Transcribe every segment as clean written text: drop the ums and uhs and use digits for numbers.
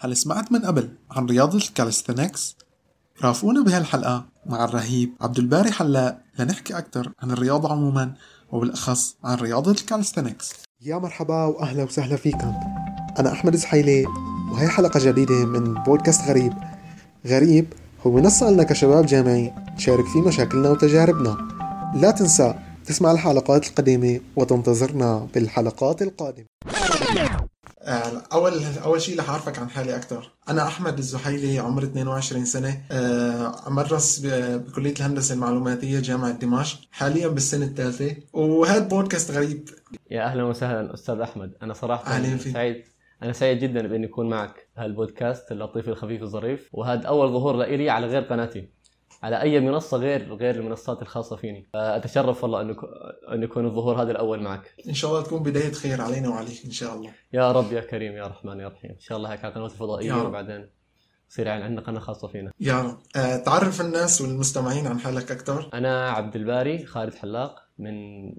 هل سمعت من قبل عن رياضة الكاليستنكس؟ رافقونا بهالحلقة مع الرهيب عبد الباري حلاق لنحكي أكثر عن الرياضة عموما وبالأخص عن رياضة الكاليستنكس. يا مرحبا وأهلا وسهلا فيكم. أنا أحمد زحيلي وهي حلقة جديدة من بودكاست غريب. غريب هو منصة لنا كشباب جامعي نشارك فيه مشاكلنا وتجاربنا. لا تنسى تسمع الحلقات القديمة وتنتظرنا بالحلقات القادمة. أول شيء رح أعرفك عن حالي أكثر. أنا أحمد الزحيلي، عمري 22 سنة، أمرس بكلية الهندسة المعلوماتية جامعة دمشق، حاليا بالسنة الثالثة، وهذا بودكاست غريب. يا أهلا وسهلا أستاذ أحمد. أنا صراحة سعيد جدا بإني أكون معك بهالبودكاست اللطيف الخفيف الظريف، وهذا أول ظهور لي على غير قناتي على أي منصة غير المنصات الخاصة فيني. أتشرف والله أن يكون الظهور هذا الأول معك. إن شاء الله تكون بداية خير علينا وعليك إن شاء الله. يا رب يا كريم يا رحمن يا رحيم. إن شاء الله هيك على قنوات الفضائية وبعدين يصير عندنا قناة خاصة فينا يا رب. تعرف الناس والمستمعين عن حالك أكثر. أنا عبد الباري خالد حلاق من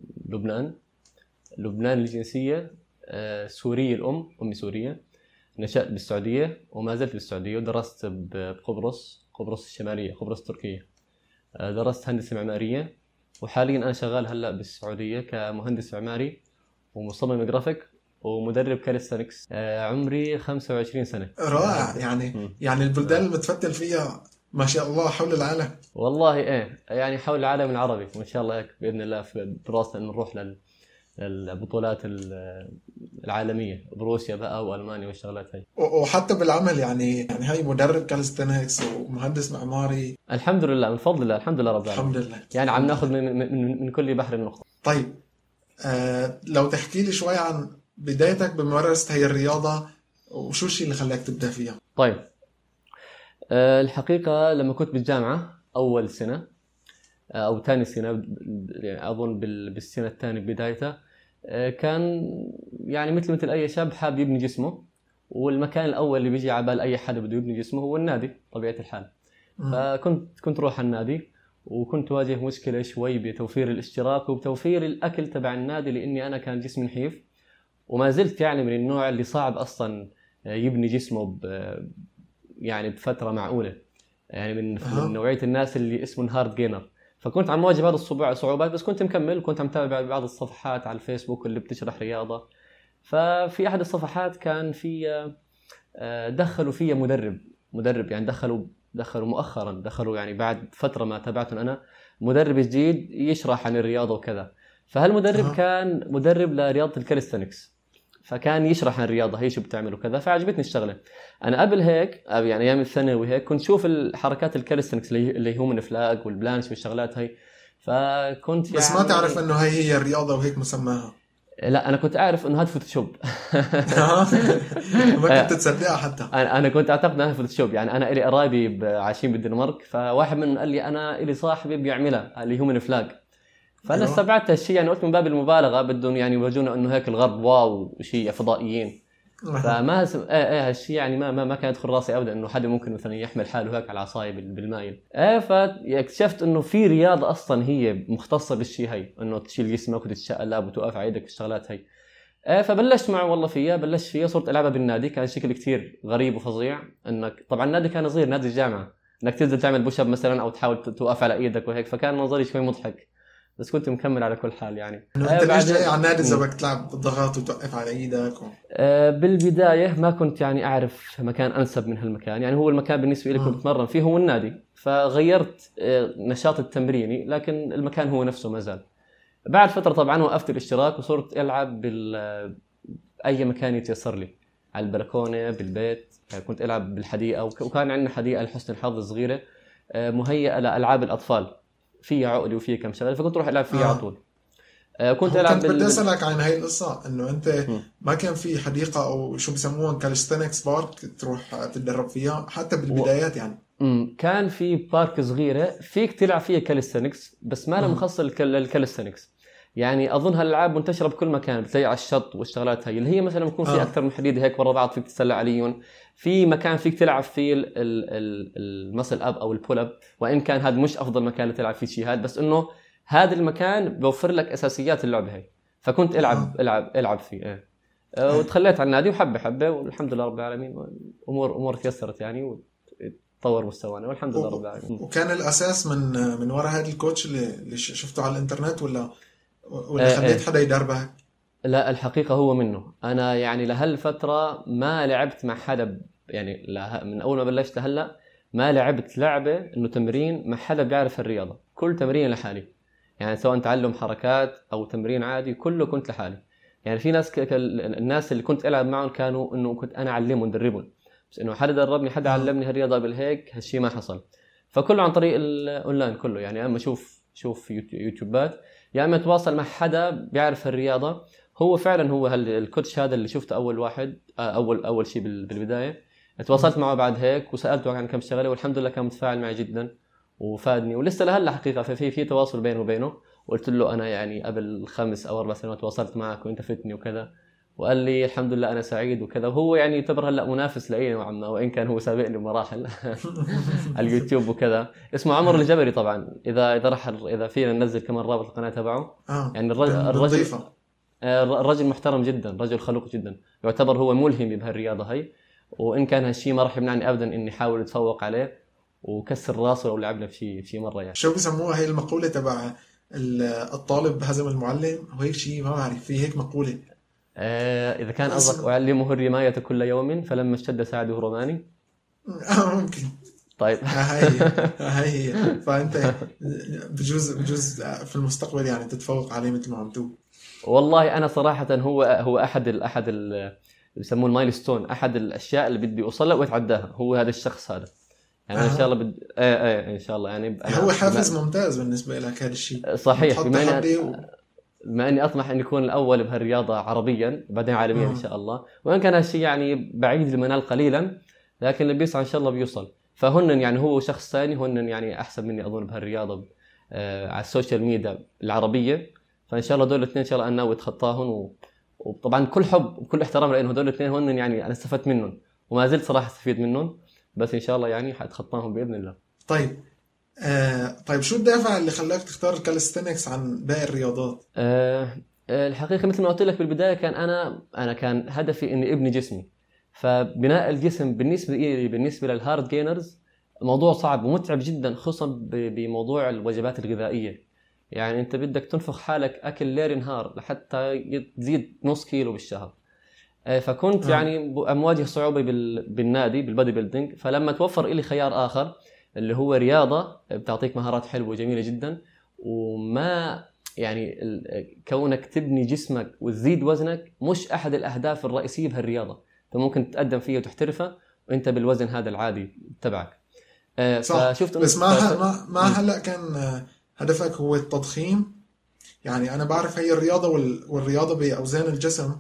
لبنان الجنسية، سورية الأم، أمي سورية. نشأت بالسعودية وما زلت بالسعودية، ودرست بقبرص الشمالية، قبرص التركية. درست هندسة معمارية، وحاليا أنا شغال هلأ بالسعودية كمهندس معماري ومصمم جرافيك ومدرب كاليستنكس. عمري 25 سنة. رائع. يعني البلدان المتفتل فيها ما شاء الله حول العالم. والله يعني حول العالم العربي، وإن شاء الله هيك بإذن الله في دراستنا إن نروح البطولات العالمية بروسيا بقى وألمانيا والشغلات هاي، وحتى بالعمل يعني هاي مدرب كاليستنكس ومهندس معماري. الحمد لله، من فضل الله، الحمد لله رب العالمين. الحمد لله. يعني عم ناخذ من كل بحر نقطة. طيب، لو تحكي لي شوي عن بدايتك بممارسة هاي الرياضة، وشو الشيء اللي خلاك تبدأ فيها؟ طيب، الحقيقة لما كنت بالجامعة أول سنة أو ثاني سنة، يعني أظن بالسنة الثانية بدايتها، كان يعني مثل أي شاب حاب يبني جسمه، والمكان الأول اللي بيجي على بال أي حد بده يبني جسمه هو النادي طبيعة الحال. فكنت روح النادي، وكنت واجه مشكلة شوي بتوفير الاشتراك وبتوفير الأكل تبع النادي، لأني أنا كان جسمي نحيف وما زلت يعني من النوع اللي صعب أصلا يبني جسمه يعني بفترة معقولة، يعني من نوعية الناس اللي اسمه هارد جينر. فكنت عم واجه بعض الصعوبات، بس كنت مكمل، وكنت عم تابع بعض الصفحات على الفيسبوك اللي بتشرح رياضة. ففي أحد الصفحات كان في دخلوا فيها مدرب يعني دخلوا مؤخرا، دخلوا يعني بعد فترة ما تابعته أنا مدرب جديد يشرح عن الرياضة وكذا. فهالمدرب كان مدرب لرياضة الكاليستنكس، فكان يشرح عن الرياضة هي شو بتعمل وكذا، فعجبتني الشغلة. أنا قبل هيك يعني أيام الثانوي هيك كنت شوف الحركات الكاليستنكس اللي هم الفلاج والبلانش والشغلات هاي، فكنت بس ما تعرف إنه هي الرياضة وهيك مسماها. لا، أنا كنت أعرف إنه هذا فوتوشوب. ما كنت تصدقها حتى. أنا كنت أعتقد أنها فوتوشوب. يعني أنا إلي قرايبي عايشين بالدنمارك، فواحد منهم قال لي أنا إلي صاحبي بيعملها اللي هو من فلاج، فأنا استبعدت هالشيء، يعني قلت من باب المبالغة بدهم يعني يورجونا إنه هيك الغرب واو شيء فضائيين. فما هالشيء يعني ما كان يدخل راسي أبدا إنه حدا ممكن مثلا يحمل حاله هيك على عصاية بالمايل. فاكتشفت إنه في رياضة أصلا هي مختصة بالشيء هاي، إنه تشيل جسمك وتتشقلب وتوقف على يدك والشغلات هاي. فبلشت معه والله بلشت فيها، صرت ألعبها بالنادي. كان شكل كتير غريب وفظيع، إنك طبعا النادي كان صغير، نادي الجامعة، إنك تنزل تعمل بوشاب مثلا أو تحاول توقف على إيدك وهيك، فكان منظري شوي مضحك، بس كنت مكمل على كل حال. يعني انت ليش جاي على النادي اذا بدك تلعب بالضغط وتوقف على ايدك بالبدايه ما كنت يعني اعرف مكان انسب من هالمكان. يعني هو المكان بالنسبه لي كنت بتمرن فيه هو النادي، فغيرت نشاط التمريني، لكن المكان هو نفسه ما زال. بعد فتره طبعا وقفت الاشتراك وصرت العب اي مكان يتيسر لي، على البلكونه بالبيت. كنت العب بالحديقه، وكان عندنا حديقه لحسن الحظ صغيره مهيئه لالعاب الاطفال، فيها عقلي وفيها كم شغله، فكنت اروح العب فيها على طول. كنت العب بدي اسالك عن هاي القصه، انه انت ما كان في حديقه او شو بسموها كاليستنكس بارك تروح تتدرب فيها حتى بالبدايات؟ يعني كان في بارك صغيره فيك تلعب فيها كاليستنكس، بس ما لها مخصص للكاليستنكس. يعني اظن هالالعاب منتشره بكل مكان، بتلاقي على الشط والشغلات هاي اللي هي مثلا بيكون في اكثر من حديد هيك ورا بعض فيك تتسلى عليهم. في مكان فيك تلعب فيه المسل اب او البول اب، وان كان هذا مش افضل مكان لتلعب فيه شيء هذا، بس انه هذا المكان بيوفر لك اساسيات اللعبه هاي، فكنت العب فيه. وتخليت عن النادي وحبه حبه، والحمد لله رب العالمين امور تيسرت يعني، وتطور مستوانا والحمد لله رب العالمين. وكان الاساس من وراء هذا الكوتش اللي شفته على الانترنت، ولا خليت حدا يدربك؟ لا الحقيقة هو منه. أنا يعني لهالفترة ما لعبت مع حدا، يعني من أول ما بلشت لهلا ما لعبت لعبة إنه تمرين مع حدا بيعرف الرياضة. كل تمرين لحالي، يعني سواء تعلم حركات أو تمرين عادي كله كنت لحالي. يعني في ناس الناس اللي كنت ألعب معهم كانوا إنه كنت أنا أعلمهم دربهم، بس إنه حدا دربني حدا علمني هالرياضة قبل هيك هالشي ما حصل. فكله عن طريق الأونلاين كله، يعني أما شوف يوتيوبات، يا اما اتواصل مع حدا بيعرف الرياضه. هو فعلا هو الكوتش هذا اللي شفته اول واحد، اول شيء بالبدايه اتواصلت معه بعد هيك وسالته عن كم شغله، والحمد لله كان متفاعل معي جدا وفادني، ولسه لهلا حقيقه في تواصل بينه وبينه. وقلت له انا يعني قبل 5 أو 4 سنوات تواصلت معك وانت فتني وكذا، وقال لي الحمد لله انا سعيد وكذا. وهو يعني يعتبر هلا منافس لي نوعا ما، وان كان هو سابقني بمراحل على اليوتيوب وكذا. اسمه عمر الجبري طبعا، اذا فينا ننزل كمان رابط القناه تبعه. يعني الرجل محترم جدا، رجل خلوق جدا، يعتبر هو ملهم بهالرياضه هي. وان كان هالشيء ما راح يمنعني ابدا اني احاول اتفوق عليه وكسر راسه لو لعبنا في مره. يعني شو بسموها هي المقوله تبع الطالب هزم المعلم، وهيك شيء ما بعرف، في هيك مقوله. اذا كان قصدك اعلمه الرمايه كل يوم فلما اشتد ساعده رماني. ممكن. طيب هي فانت بجوز في المستقبل يعني تتفوق عليه مثل ما عم تقول. والله انا صراحه هو احد بيسموه المايلستون، احد الاشياء اللي بدي اوصلها واتعداها، هو هذا الشخص هذا. يعني ان شاء الله ان شاء الله يعني هو حافز ممتاز بالنسبه لك هذا الشيء. صحيح، بما اني اطمح ان يكون الاول بهالرياضه عربيا بعدين عالميا ان شاء الله. وان كان هالشيء يعني بعيد المنال قليلا، لكن اللي بيسعى ان شاء الله بيوصل. فهن يعني هو شخص ثاني، هن يعني احسن مني اظن بهالرياضه على السوشيال ميديا العربيه. فان شاء الله دول الاثنين ان شاء الله انا ناوي اتخطاهم، وطبعا كل حب وكل احترام لانه هدول الاثنين هن يعني انا استفدت منهم وما زلت صراحه استفيد منهم، بس ان شاء الله يعني حاتخطاهم باذن الله. طيب شو الدافع اللي خلاك تختار الكاليستينكس عن باقي الرياضات؟ الحقيقه مثل ما قلت لك بالبدايه، كان انا كان هدفي اني ابني جسمي. فبناء الجسم بالنسبه للهارد جينرز موضوع صعب ومتعب جدا، خصوصا بموضوع الوجبات الغذائيه. يعني انت بدك تنفخ حالك اكل ليل نهار لحتى تزيد نص كيلو بالشهر. فكنت يعني مواجه صعوبه بالنادي بالبادي بيلدينج. فلما توفر لي خيار اخر اللي هو رياضه بتعطيك مهارات حلوه وجميله جدا، وما يعني كونك تبني جسمك وتزيد وزنك مش احد الاهداف الرئيسيه بهالرياضه. انت ممكن تقدم فيها وتحترفها وانت بالوزن هذا العادي تبعك. فشفت بس ما هلا كان هدفك هو التضخيم. يعني انا بعرف هي الرياضه والرياضه باوزان الجسم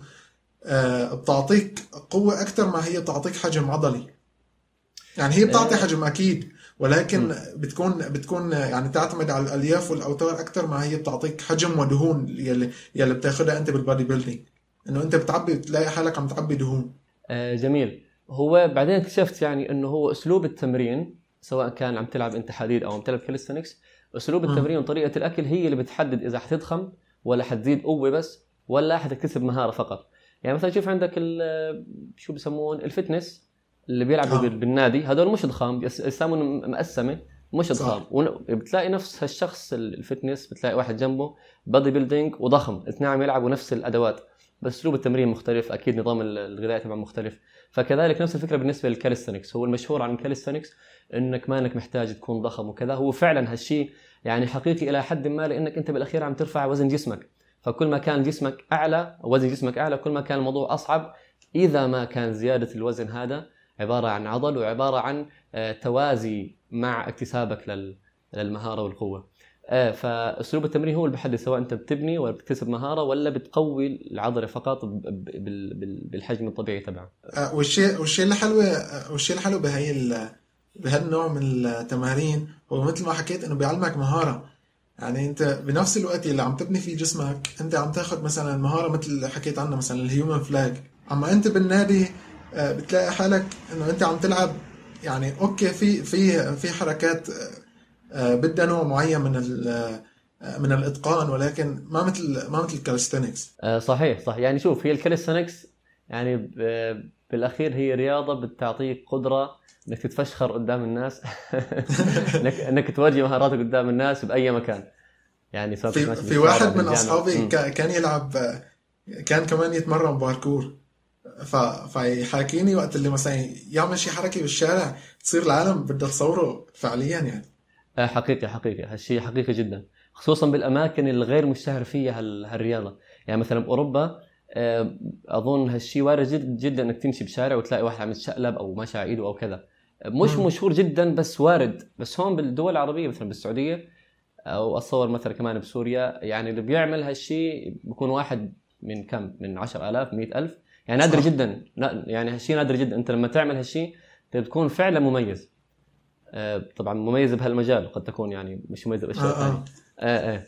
بتعطيك قوه اكثر ما هي تعطيك حجم عضلي. يعني هي بتعطي حجم اكيد، ولكن بتكون يعني تعتمد على الالياف والاوتار اكثر ما هي بتعطيك حجم ودهون يلي بتاخدها انت بالبادي بيلدينج، انه انت بتلاقي حالك عم تعبي دهون. جميل. هو بعدين اكتشفت يعني انه هو اسلوب التمرين، سواء كان عم تلعب انت حديد او عم تلعب كاليستنكس، اسلوب التمرين وطريقه الاكل هي اللي بتحدد اذا حتضخم ولا حتزيد قوه بس ولا حتكتسب مهاره فقط. يعني مثلا شوف عندك شو بسمون الفتنس اللي بيلعبوا بالنادي، هذول مش ضخام، يسمون مقسمه مش ضخام. بتلاقي نفس هالشخص الفتنس بتلاقي واحد جنبه بادي بيلدينج وضخم، اثنين عم يلعبوا نفس الادوات بس اسلوب التمرين مختلف، اكيد نظام الغذائي تبعه مختلف. فكذلك نفس الفكره بالنسبه للكاليستنكس. هو المشهور عن الكاليستنكس انك ما انك محتاج تكون ضخم وكذا. هو فعلا هالشيء يعني حقيقي الى حد ما، لانك انت بالاخير عم ترفع وزن جسمك. فكل ما كان جسمك اعلى وزن جسمك اعلى كل ما كان الموضوع اصعب، اذا ما كان زياده الوزن هذا عباره عن عضل وعباره عن توازي مع اكتسابك للمهاره والقوه. فاسلوب التمرين هو اللي بيحدد سواء انت بتبني ولا بتكتسب مهاره ولا بتقوي العضله فقط بالحجم الطبيعي تبعه. والشيء الحلو بهالنوع من التمارين هو مثل ما حكيت انه بيعلمك مهاره. يعني انت بنفس الوقت اللي عم تبني فيه جسمك انت عم تاخد مثلا مهاره مثل اللي حكيت عنها مثلا الهيومن فلاج. اما انت بالنادي بتلاقي حالك انه انت عم تلعب يعني اوكي في حركات بدها نوع معين من الاتقان، ولكن ما مثل الكاليستينكس. صحيح. يعني شوف هي الكاليستينكس يعني بالاخير هي رياضه بتعطيك قدره انك تتفشخر قدام الناس انك تواجه مهاراتك قدام الناس باي مكان. يعني صار في واحد من اصحابي كان يلعب، كان كمان يتمرن باركور، فيحاكيني وقت اللي مثلا يعمل شي حركه بالشارع تصير العالم بدها تصوره فعليا يعني. حقيقي هالشيء حقيقي جدا، خصوصا بالاماكن الغير مشتهر فيها هالرياضه. يعني مثلا باوروبا اظن هالشيء وارد جدا انك تمشي بشارع وتلاقي واحد عم يتشقلب او ماشي على ايده او كذا، مش مشهور جدا بس وارد. بس هون بالدول العربيه مثلا بالسعوديه او اتصور مثلا كمان بسوريا، يعني اللي بيعمل هالشيء بيكون واحد من كم، من 10,000 100,000، يعني نادر جدا. يعني هالشيء نادر جدا. انت لما تعمل هالشيء بتكون فعلا مميز. طبعا مميز بهالمجال، قد تكون يعني مش مميز باشياء ثانيه.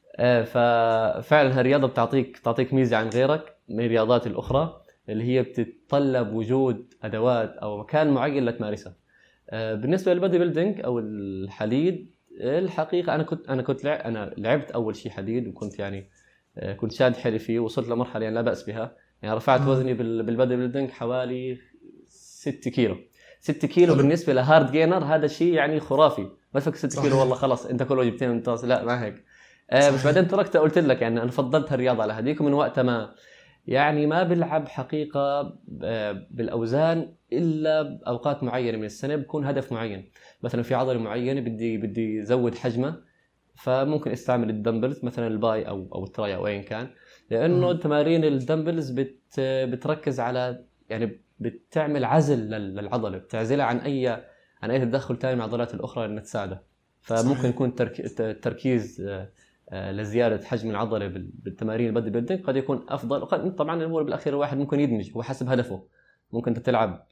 ففعلا هالرياضه بتعطيك ميزه عن غيرك من الرياضات الاخرى اللي هي بتتطلب وجود ادوات او مكان معين لتمارسها. بالنسبه للبادي بيلدينج او الحديد، الحقيقه انا لعبت اول شيء حديد، وكنت يعني كنت شاد حيلي فيه، وصلت لمرحله يعني لا باس بها. يعني رفعت وزني بالبادي بيلدينج حوالي 6 كيلو. 6 كيلو بالنسبه لهارد جينر هذا شيء يعني خرافي. ما فك 6 كيلو والله خلاص انت كل وجبتين ممتاز، لا ما هيك. بس بعدين تركت، قلت لك يعني انا فضلت هالرياضه على هذيك، ومن وقتها ما بلعب حقيقه بالاوزان الا باوقات معينه من السنه، بكون هدف معين. مثلا في عضله معينه بدي ازود حجمه، فممكن استعمل الدمبلز مثلا الباي او التراي او ايا كان، لانه تمارين الدمبلز بتركز على يعني بتعمل عزل للعضله، بتعزلها عن اي تدخل ثاني مع العضلات الاخرى انها تساعدها. فممكن يكون التركيز لزياده حجم العضله بالتمارين البادي بيلدينج قد يكون افضل. طبعا هو بالاخير الواحد ممكن يدمج، هو حسب هدفه. ممكن انت تلعب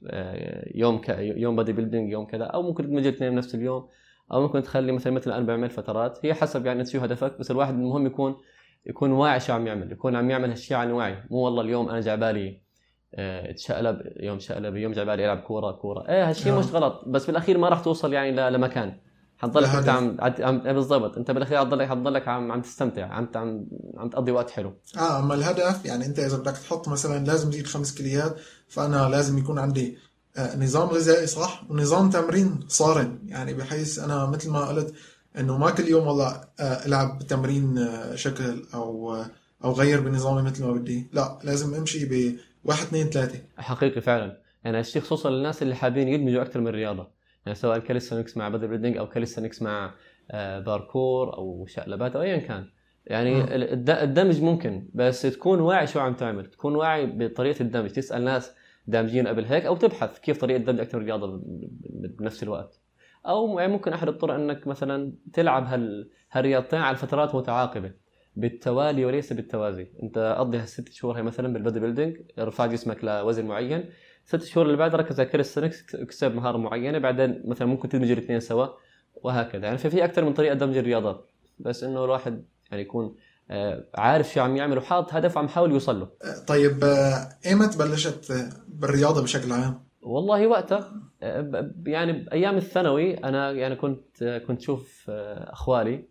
يوم بادي بيلدينج، يوم كذا، او ممكن تدمج الاثنين بنفس اليوم، او ممكن تخلي مثلا انا بعمل فترات. هي حسب يعني شو هدفك. بس الواحد المهم يكون واعي شو عم يعمل، يكون عم يعمل هالشيء عن وعي. مو والله اليوم انا جعبالي اتشقلب، يوم جعبالي العب كوره هالشيء مش غلط، بس بالاخير ما راح توصل يعني لمكان. حتضلك انت عم بالضبط، انت بالاخير حتضلك عم تستمتع، عم تقضي وقت حلو. اما الهدف يعني انت اذا بدك تحط مثلا لازم زيد 5 كيلوات، فانا لازم يكون عندي نظام غذائي صح ونظام تمرين صارم، يعني بحيث انا مثل ما قلت انه ما كل يوم والله العب بتمرين شكل او غير بنظامي مثل ما بدي، لا لازم امشي ب 1 2 3. حقيقي فعلا. يعني هالشيء خصوصا للناس اللي حابين يدمجوا اكثر من رياضه، يعني سواء كاليستانكس مع بادي بيلدينج او كاليستانكس مع باركور او شقلبات او ايا كان. يعني الدمج ممكن، بس تكون واعي شو عم تعمل، تكون واعي بطريقه الدمج، تسال ناس دامجين قبل هيك، او تبحث كيف طريقه دمج اكثر رياضه بنفس الوقت. او يعني ممكن احد الطرق انك مثلا تلعب هالرياضتين على فترات متعاقبه بالتوالي وليس بالتوازي. انت قضي هال6 شهور هي مثلا بالبادي بيلدينج، ارفع جسمك لوزن معين، 6 شهور اللي بعد ركز على كاليستانكس، اكسب مهاره معينه، بعدين مثلا ممكن تدمج الاثنين سوا وهكذا. يعني في اكثر من طريقه دمج الرياضات، بس انه الواحد يعني يكون عارف شو عم يعمل وحاط هدف عم يحاول يوصل له. طيب ايمت بلشت بالرياضه بشكل عام؟ والله وقتها يعني بايام الثانوي انا يعني كنت شوف اخوالي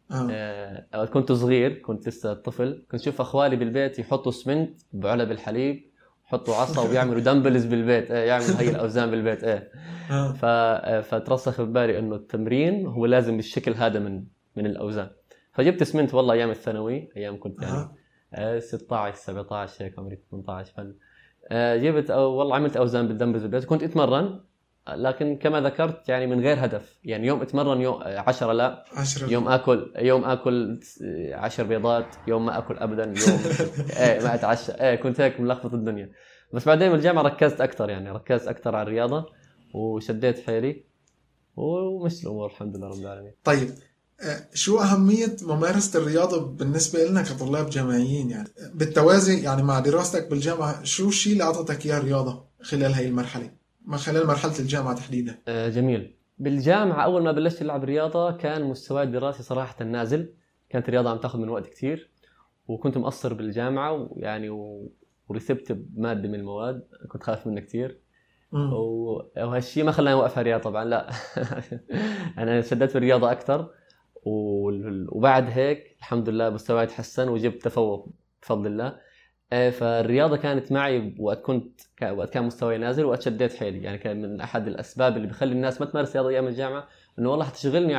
كنت صغير، كنت لسه طفل، كنت شوف اخوالي بالبيت يحطوا سمنت بعلب الحليب، يحطوا عصا ويعملوا دمبلز بالبيت، يعملوا هي الاوزان بالبيت. فترسخ ببالي انه التمرين هو لازم بالشكل هذا من الاوزان. فجبت سمنت والله ايام الثانوي، ايام كنت يعني 16 17 هيك، عمري 18 جبت والله عملت اوزان بالدمبلز بالبيت، كنت اتمرن، لكن كما ذكرت يعني من غير هدف. يعني يوم اتمرن، يوم 10 لا 10، يوم اكل 10 بيضات، يوم ما اكل ابدا، يوم ما اتعشى، كنت هيك ملخبط الدنيا. بس بعدين بالجامعه ركزت اكثر على الرياضه وشديت حيلي ومشت الامور الحمد لله رب العالمين. طيب شو أهمية ممارسة الرياضة بالنسبة لنا كطلاب جامعيين، يعني بالتوازي يعني مع دراستك بالجامعة؟ شو الشيء اللي أعطتك إياه الرياضة خلال هاي المرحلة، خلال مرحلة الجامعة تحديدا؟ جميل. بالجامعة أول ما بلشت ألعب رياضة كان مستواي الدراسي صراحة نازل، كانت الرياضة عم تأخذ من وقت كتير، وكنت مقصر بالجامعة ويعني ورثبت بمادة من المواد كنت خايف منها كتير، وهالشيء ما خلاني أوقف الرياضة طبعا، لا أنا شدت في الرياضة أكتر، وبعد هيك الحمد لله مستواي تحسن وجبت تفوق بفضل الله. فالرياضة كانت معي وقت كان مستواي نازل، وقت شديت حيلي. يعني كان من أحد الأسباب اللي بيخلي الناس ما تمارس رياضة أيام الجامعة إنه والله حتشغلني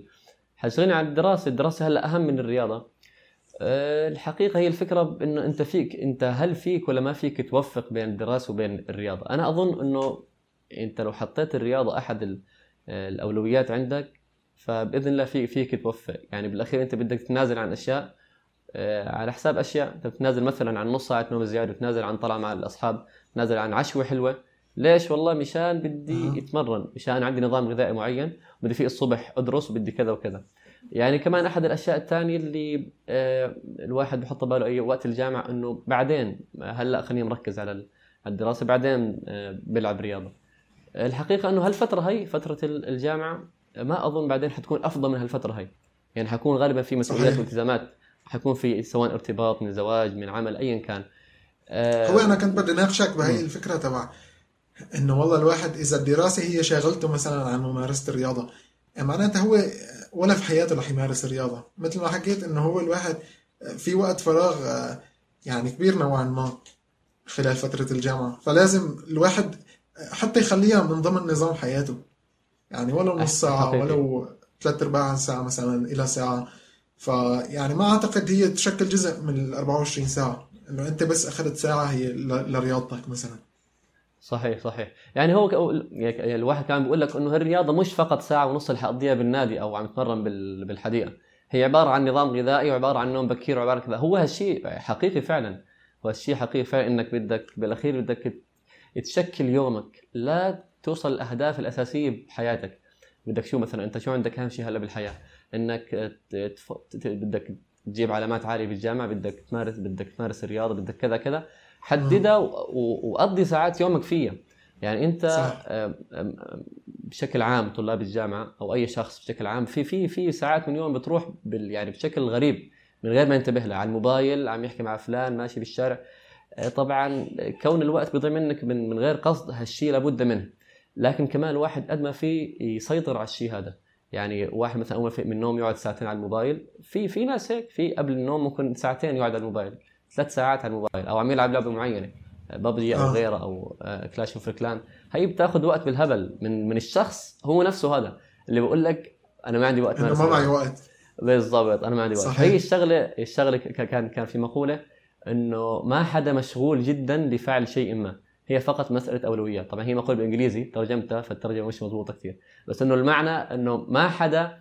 عن الدراسة هلا أهم من الرياضة. الحقيقة هي الفكرة إنه أنت هل فيك ولا ما فيك توفق بين الدراسة وبين الرياضة. أنا أظن إنه أنت لو حطيت الرياضة أحد الأولويات عندك فبإذن الله فيك توفق. يعني بالأخير أنت بدك تتنازل عن أشياء على حساب أشياء. أنت بتنازل مثلا عن نص ساعة نوم زيادة، بتنازل عن طلعة مع الأصحاب، بتنازل عن عشوة حلوة. ليش؟ والله مشان بدي أتمرن، مشان عندي نظام غذائي معين، بدي فيه الصبح أدرس، وبدي كذا وكذا. يعني كمان أحد الأشياء الثانية اللي الواحد بحط باله أي وقت الجامعة إنه بعدين هلأ خليني مركز على الدراسة، بعدين بلعب رياضة. الحقيقة إنه هالفترة هي فترة الجامعة ما أظن بعدين حتكون أفضل من هالفترة هي. يعني حكون غالبا في مسؤوليات والتزامات، حيكون في سواء ارتباط من زواج من عمل أيا كان. هو أنا كنت بدي ناقشك بهاي الفكرة تبع إنه والله الواحد إذا الدراسة هي شاغلته مثلا عن ممارسة الرياضة، معناته هو ولا في حياته رح يمارس الرياضة. مثل ما حكيت إنه هو الواحد في وقت فراغ يعني كبير نوعا ما خلال فترة الجامعة، فلازم الواحد حتى يخليها من ضمن نظام حياته، يعني ولو نص ساعة ولو 3/4 ساعة مثلا إلى ساعة. فيعني ما أعتقد هي تشكل جزء من 24 ساعة، إنه أنت بس أخذت ساعة هي لرياضتك مثلا. صحيح. يعني هو يعني الواحد كان بيقول لك إنه الرياضة مش فقط ساعة ونص اللي حقضيها بالنادي أو عم تمرن بالحديقة، هي عبارة عن نظام غذائي وعبارة عن نوم بكير وعبارة كذا. هو هالشيء حقيقي فعلا، هو الشيء حقيقي فعلا إنك بدك بالأخير بدك تشكل يومك لا توصل الأهداف الأساسية بحياتك. بدك شو مثلا أنت شو عندك أهم شيء هلا بالحياة؟ إنك بدك تجيب علامات عالية بالجامعة، بدك تمارس الرياضة، بدك كذا حددها وقضي ساعات يومك فيها. يعني أنت بشكل عام طلاب الجامعة أو أي شخص بشكل عام في ساعات من يوم بتروح يعني بشكل غريب من غير ما ينتبه لها، على الموبايل عم يحكي مع فلان ماشي بالشارع. طبعا كون الوقت بيضيع منك من غير قصد هالشيء لابد منه، لكن كمان الواحد قد ما فيه يسيطر على الشيء هذا. يعني واحد مثلا أول من النوم يقعد ساعتين على الموبايل، في ناس هيك، في قبل النوم ممكن ساعتين يقعد على الموبايل، 3 ساعات على الموبايل، أو عم يلعب لعبة معينة ببجي أو غيره أو كلاش اوف كلان. هي بتاخذ وقت بالهبل من الشخص هو نفسه هذا اللي بيقول لك أنا ما عندي وقت، ما معي وقت. بالضبط، أنا ما عندي وقت. هي الشغلة كان في مقولة إنه ما حدا مشغول جدا لفعل شيء ما، هي فقط مسألة أولويات. طبعا هي مقولة بالإنجليزي ترجمتها فالترجمة مش مضبوطة كثير، بس إنه المعنى إنه ما حدا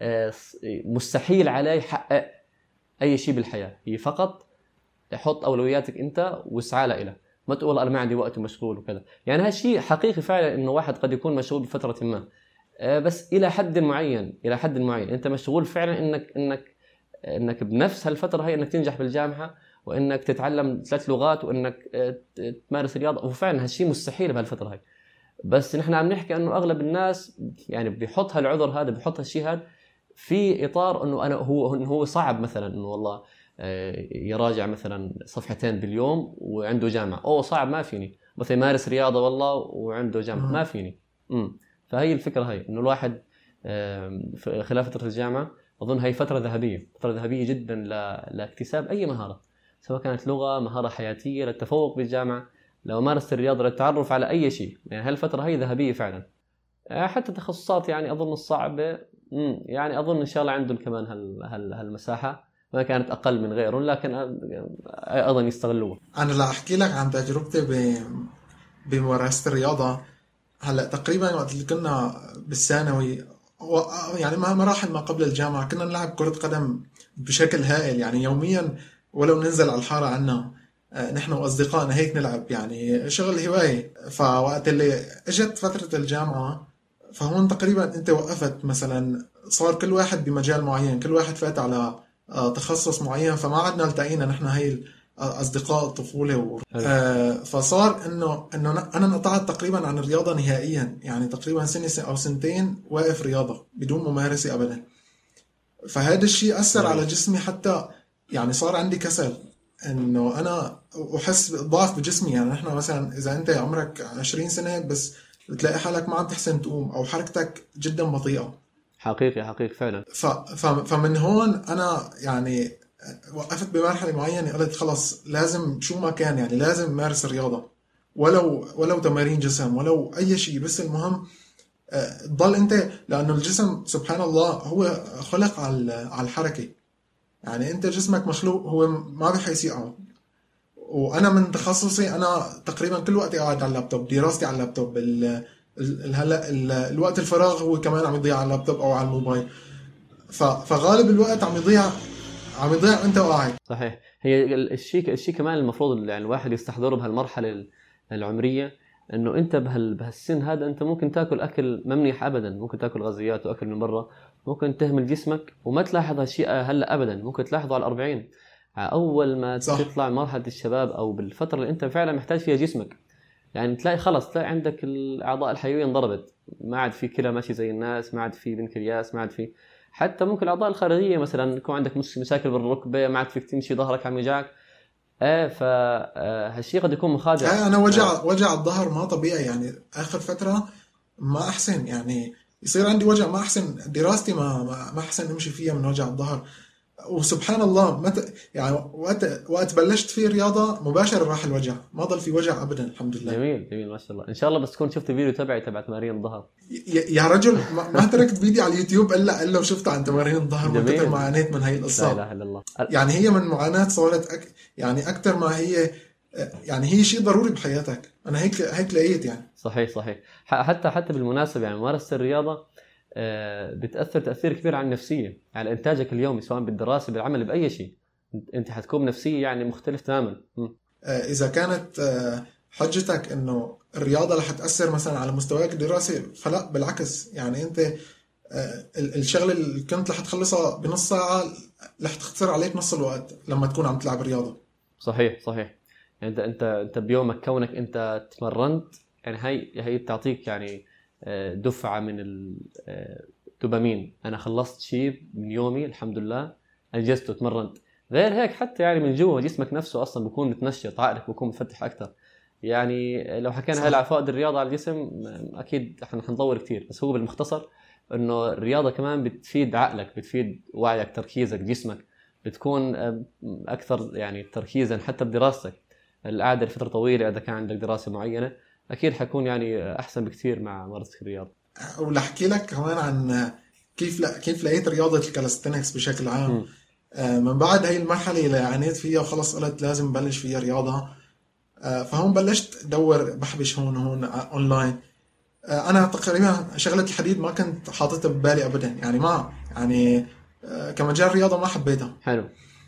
مستحيل عليه يحقق أي شيء بالحياة، هي فقط حط أولوياتك أنت واسعى لها، ما تقول أنا ما عندي وقت ومشغول وكذا. يعني هالشيء حقيقي فعلا إنه واحد قد يكون مشغول بفترة ما، بس إلى حد معين أنت مشغول فعلا إنك بنفس هالفترة هي إنك تنجح بالجامعة وإنك تتعلم 3 لغات وإنك تمارس رياضة، وفعلا هالشيء مستحيل بهالفترة هاي. بس نحن عم نحكي إنه أغلب الناس يعني بيحط هالعذر هذا، بيحط هالشيء هذا في إطار إنه هو صعب مثلا إنه والله يراجع مثلا 2 صفحتين باليوم وعنده جامعة، صعب ما فيني مثلا يمارس رياضة والله وعنده جامعة ما فيني. فهي الفكرة هي إنه الواحد خلال فترة الجامعة أظن هي فترة ذهبية جدا لاكتساب أي مهارة، سواء كانت لغة، مهارة حياتية، للتفوق بالجامعة، لو مارست الرياضة، للتعرف على أي شيء. يعني هالفترة هي ذهبية فعلا. حتى تخصصات يعني أظن الصعبة يعني أظن إن شاء الله عندهم كمان هالمساحة، ما كانت أقل من غيرهم، لكن أيضا يستغلوها. أنا لا أحكي لك عن تجربتي بممارسة الرياضة. هلأ تقريبا وقت اللي كنا بالثانوي يعني مراحل ما قبل الجامعة كنا نلعب كرة قدم بشكل هائل، يعني يوميا ولو ننزل على الحارة عنا نحن وأصدقائنا هيك نلعب، يعني شغل هواية. فوقت اللي اجت فترة الجامعة فهون تقريبا انت وقفت، مثلا صار كل واحد بمجال معين، كل واحد فات على تخصص معين، فما عدنا التقينا نحن هاي أصدقاء الطفولة فصار إنه أنا انقطعت تقريبا عن الرياضة نهائيا، يعني تقريبا سنة أو سنتين واقف رياضة بدون ممارسة أبدا. فهذا الشيء أثر على جسمي، حتى يعني صار عندي كسل، إنه أنا أحس ضعف بجسمي. يعني نحن مثلا إذا أنت عمرك 20 سنة بس بتلاقي حالك ما عم تحسن تقوم أو حركتك جدا بطيئة. حقيقي فعلا. فمن هون أنا يعني وقفت بمرحله معينه، قلت خلص لازم شو ما كان يعني لازم مارس الرياضه، ولو تمارين جسم ولو اي شيء، بس المهم تضل انت، لانه الجسم سبحان الله هو خلق على الحركه. يعني انت جسمك مخلوق هو ما بحيث يقعد. وانا من تخصصي انا تقريبا كل وقتي قاعد على اللابتوب، دراستي على اللابتوب، هلا الوقت الفراغ هو كمان عم يضيع على اللابتوب او على الموبايل. فغالب الوقت عم يضيع انت وقاعد. صحيح. هي الشيء كمان المفروض يعني الواحد يستحضره بهالمرحله العمريه، انه انت بهالسن هذا انت ممكن تاكل اكل ما منيح ابدا، ممكن تاكل غازيات واكل من برا، ممكن تهمل جسمك وما تلاحظ هالشيء هلا ابدا، ممكن تلاحظه على 40. اول ما صح. تطلع مرحله الشباب او بالفتره اللي انت فعلا محتاج فيها جسمك، يعني تلاقي خلص تلاقي عندك الاعضاء الحيويه انضربت، ما عاد في كلى ماشي زي الناس، ما عاد في بنكرياس، ما عاد في حتى ممكن الاعضاء الخارجيه، مثلا يكون عندك مشاكل بالركبه، ما عاد فيك تمشي، ظهرك عم يوجعك. هالشيء قد يكون مخادع. انا وجع الظهر ما طبيعي، يعني اخر فتره ما احسن، يعني يصير عندي وجع ما احسن، دراستي ما احسن امشي فيها من وجع الظهر. وسبحان الله يعني وقت بلشت في رياضه مباشره راح الوجع، ما ضل في وجع ابدا الحمد لله. جميل ما شاء الله. ان شاء الله بس تكون شفت الفيديو تبع تمارين الظهر. يا رجل ما تركت فيديو على اليوتيوب الا وشفته عن تمارين الظهر، من كثر ما عانيت من هاي لا القصه. اله الا الله. يعني هي من معاناه صارت يعني اكثر ما هي، يعني هي شيء ضروري بحياتك. انا هيك لقيت يعني. صحيح. حتى بالمناسبه يعني ممارسه الرياضه بتاثر تاثير كبير على النفسيه، على انتاجك اليومي، سواء بالدراسه بالعمل باي شيء. انت حتكون نفسيه يعني مختلف تماما. اذا كانت حجتك انه الرياضه رح تاثر مثلا على مستواك الدراسي، فلا بالعكس. يعني انت الشغله اللي كنت رح تخلصها بنص ساعه رح تختصر عليك نص الوقت لما تكون عم تلعب رياضه. صحيح. يعني انت بيومك كونك انت تمرنت، يعني هي بتعطيك يعني دفعه من الدوبامين. انا خلصت شيء من يومي الحمد لله، انجزته، تمرنت. غير هيك حتى يعني من جوا جسمك نفسه اصلا بيكون متنشط، عقلك بيكون مفتح اكثر. يعني لو حكينا هلا على فوائد الرياضه على الجسم اكيد حنطول كتير، بس هو بالمختصر انه الرياضه كمان بتفيد عقلك، بتفيد وعيك، تركيزك، جسمك، بتكون اكثر يعني تركيزا حتى بدراستك. القعده لفتره طويله اذا كان عندك دراسه معينه اكيد حيكون يعني احسن بكثير مع ممارسه الرياضه. ولحكي لك كمان عن كيف لقيت رياضه الكالستنكس بشكل عام. من بعد هاي المرحله اللي عانيت فيها وخلص قلت لازم بلش فيها رياضه، فهون بلشت ادور بحبش هون اونلاين. انا تقريبا شغله الحديد ما كنت حاططها ببالي ابدا، يعني ما يعني كمجال رياضه ما حبيتها. حلو.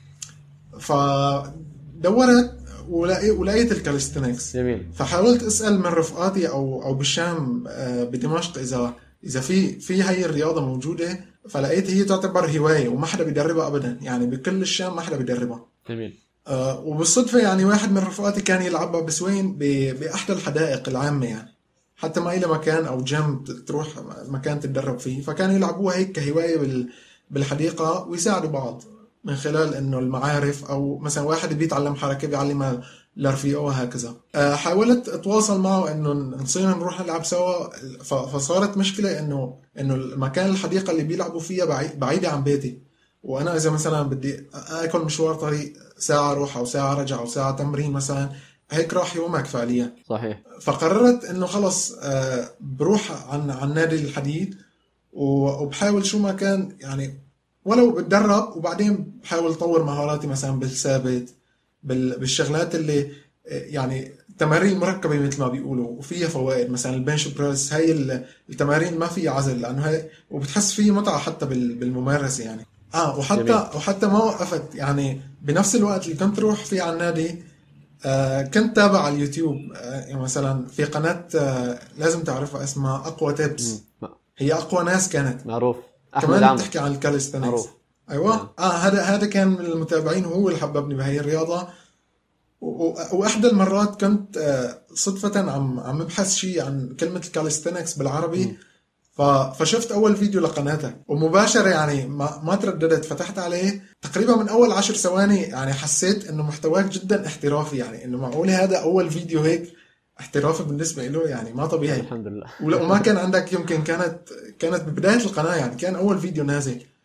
فدورت ولقيت الكاليستنكس. جميل. فحاولت اسال من رفقاتي او بالشام بدمشق اذا في هاي الرياضه موجوده، فلقيت هي تعتبر هوايه وما حدا بيدربها ابدا، يعني بكل الشام ما حدا بيدربها. جميل. وبالصدفه يعني واحد من رفقاتي كان يلعبها بسوين باحدى الحدائق العامه، يعني حتى ما إلى مكان او جيم تروح مكان تتدرب فيه، فكانوا يلعبوها هيك كهوايه بالحديقه ويساعدوا بعض من خلال انه المعارف، او مثلا واحد بيتعلم حركه بيعلمها لرفيقه وهكذا. حاولت اتواصل معه انه نصير نروح نلعب سوا، فصارت مشكله انه المكان الحديقه اللي بيلعبوا فيها بعيده عن بيتي، وانا اذا مثلا بدي اكل مشوار طريق ساعه اروح او ساعه رجع او ساعه تمرين مثلا، هيك راح يومك فعليا. صحيح. فقررت انه خلص بروح عن نادي الحديد وبحاول شو ما كان يعني ولو بتدرب، وبعدين بحاول اطور مهاراتي مثلا بالثابت، بالشغلات اللي يعني تمارين مركبه مثل ما بيقولوا وفيها فوائد، مثلا البنش بريس. هاي التمارين ما فيها عزل، لانه هي وبتحس فيه متعه حتى بالممارسه يعني. وحتى ما وقفت، يعني بنفس الوقت اللي كنت روح فيه على النادي كنت تابع على اليوتيوب. يعني مثلا في قناه لازم تعرفها اسمها اقوى تيبس، هي اقوى ناس كانت معروف، كمان بتحكي عن الكاليستنكس. معروف. ايوه. هذا كان من المتابعين وهو اللي حببني بهي الرياضه. واحدى المرات كنت صدفه عم ببحث شيء عن كلمه الكاليستنكس بالعربي، فشفت اول فيديو لقناتك ومباشره يعني ما ترددت، فتحت عليه تقريبا من اول 10 ثواني يعني حسيت انه محتواك جدا احترافي، يعني انه معقول هذا اول فيديو هيك احترافي بالنسبه له، يعني ما طبيعي. الحمد لله. وما كان عندك، يمكن كانت ببدايه القناه، يعني كان اول فيديو نازل.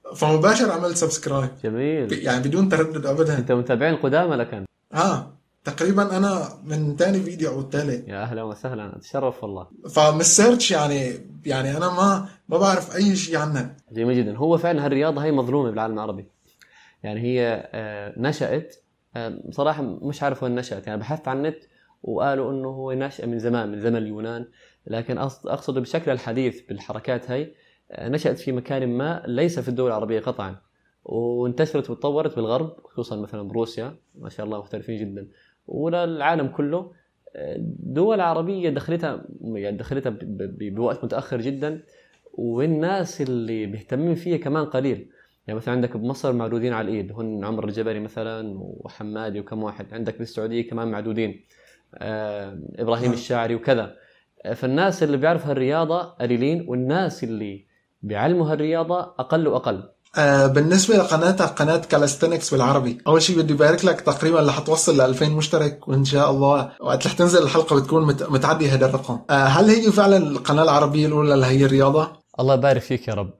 فمباشر عملت سبسكرايب جميل. يعني بدون تردد ابدا. انت متابعين قدامى لكن؟ تقريبا انا من تاني فيديو او الثالث. يا اهلا وسهلا، اتشرف والله. فمش سيرش يعني انا ما بعرف اي شيء عنها. جميل جدا. هو فعلا هالرياضه هي مظلومه بالعالم العربي. يعني هي نشأت صراحه مش عارف وين نشأت، يعني بحثت عن النت وقالوا انه هو نشأ من زمن اليونان، لكن اقصد بشكل الحديث بالحركات هي نشأت في مكان ما ليس في الدول العربيه قطعا، وانتشرت وتطورت بالغرب، خصوصا مثلا بروسيا ما شاء الله محترفين جدا، وللعالم كله. دول عربيه دخلتها بوقت متاخر جدا، والناس اللي بيهتمين فيها كمان قليل. يعني مثلا عندك بمصر معدودين على الايد، هن عمر الجبري مثلا وحمادي وكم واحد. عندك بالسعوديه كمان معدودين، ابراهيم الشاعري وكذا. فالناس اللي بيعرفوا هالرياضه قليلين، والناس اللي بيعلموا هالرياضه اقل واقل. بالنسبة لقناتك، قناة كالستنكس بالعربي، أول شيء بدي بارك لك، تقريبا رح توصل ل 2000 مشترك، وإن شاء الله وقت رح تنزل الحلقة بتكون متعدي هذا الرقم. هل هي فعلا القناة العربية الأولى لهي الرياضة؟ الله يبارك فيك يا رب.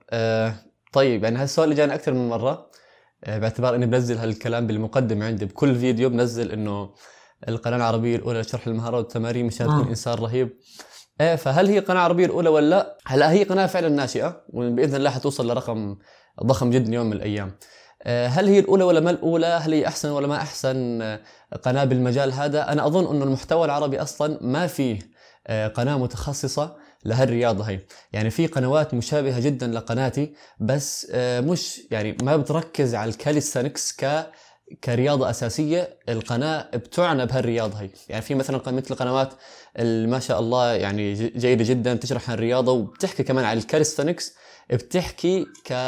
طيب يعني هالسؤال اللي جاني أكثر من مرة، باعتبار إني بنزل هالكلام بالمقدمة عندي بكل فيديو، بنزل إنه القناة العربية الأولى لشرح المهارات والتمارين مشان تكون إنسان رهيب. فهل هي القناة العربية الأولى ولا لا؟ هلا هي قناة فعلا ناشئة، وبإذن الله حتوصل لرقم ضخم جدا يوم من الأيام. هل هي الأولى ولا ما الأولى؟ هل هي أحسن ولا ما أحسن قناة بالمجال هذا؟ أنا أظن أنه المحتوى العربي أصلا ما فيه قناة متخصصة لهالرياضة هي. يعني في قنوات مشابهة جدا لقناتي، بس مش يعني ما بتركز على الكاليستانكس كرياضة أساسية. القناة بتعنى بهالرياضة هي. يعني في مثلا مثل قنوات ما شاء الله يعني جيدة جدا تشرح عن الرياضة، وبتحكي كمان عن الكاليستانكس، بتحكي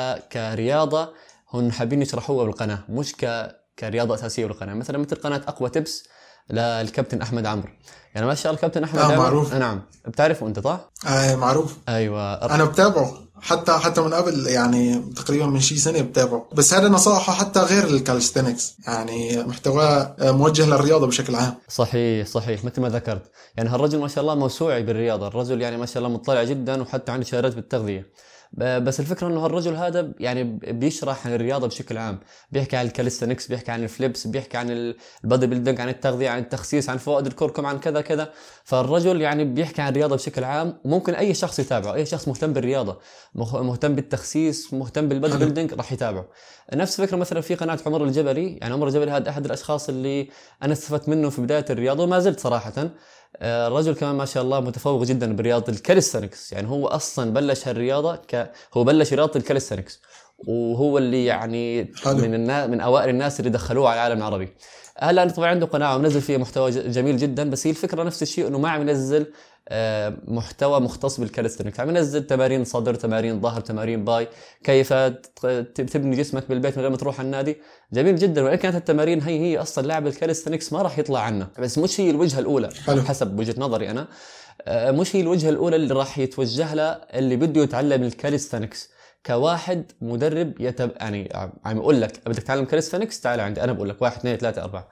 كرياضة هن حابين يشرحوها بالقناة، مش كرياضة أساسية بالقناة. مثلا مثل قناة أقوى تبس للكابتن أحمد عمرو. يعني ما شاء الله الكابتن أحمد عمرو معروف. نعم، بتعرفه أنت صح؟ معروف. أيوة أنا بتابعه حتى من قبل، يعني تقريبا من شي سنة بتابعه. بس هذا نصائحه حتى غير الكالستنكس، يعني محتوى موجه للرياضة بشكل عام. صحيح مثل ما ذكرت. يعني هالرجل ما شاء الله موسوعي بالرياضة، الرجل يعني ما شاء الله مطلع جدا، وحتى عنده شهادات بالتغذية. بس الفكرة انه هالرجل هذا يعني بيشرح عن الرياضة بشكل عام، بيحكي عن الكاليستانكس، بيحكي عن الفليبس، بيحكي عن البادي بيلدينج، عن التغذية، عن التخسيس، عن فوائد الكركم، عن كذا. فالرجل يعني بيحكي عن الرياضة بشكل عام، وممكن اي شخص يتابعه، اي شخص مهتم بالرياضة، مهتم بالتخسيس، مهتم بالبادي بيلدينج راح يتابعه. نفس الفكرة مثلا في قناة عمر الجبري. يعني عمر الجبري هذا احد الاشخاص اللي انا استفدت منه في بداية الرياضة، وما زلت صراحة. الرجل كمان ما شاء الله متفوق جدا برياضة الكاليستانكس. يعني هو أصلا بلش هالرياضة هو بلش رياضة الكاليستانكس، وهو اللي يعني من أوائل الناس اللي دخلوه على العالم العربي. هلا طبعا عنده قناة ومنزل فيها محتوى جميل جدا، بس هي الفكرة نفس الشيء إنه ما عم ينزل محتوى مختص بالكاليستانكس، عم ينزل تمارين صدر، تمارين ظهر، تمارين باي، كيف تبني جسمك بالبيت من غير ما تروح على النادي. جميل جدا. وإن كانت التمارين هي أصلا لاعب الكاليستانكس ما راح يطلع عنها، بس مش هي الوجهة الأولى. حسب وجهة نظري أنا، مش هي الوجهة الأولى اللي راح يتوجه لها اللي بده يتعلم الكاليستانكس كواحد مدرب يعني عم يقول لك بدك تتعلم كاليستانكس، تعال عندي أنا بقول لك 1 2 3 4.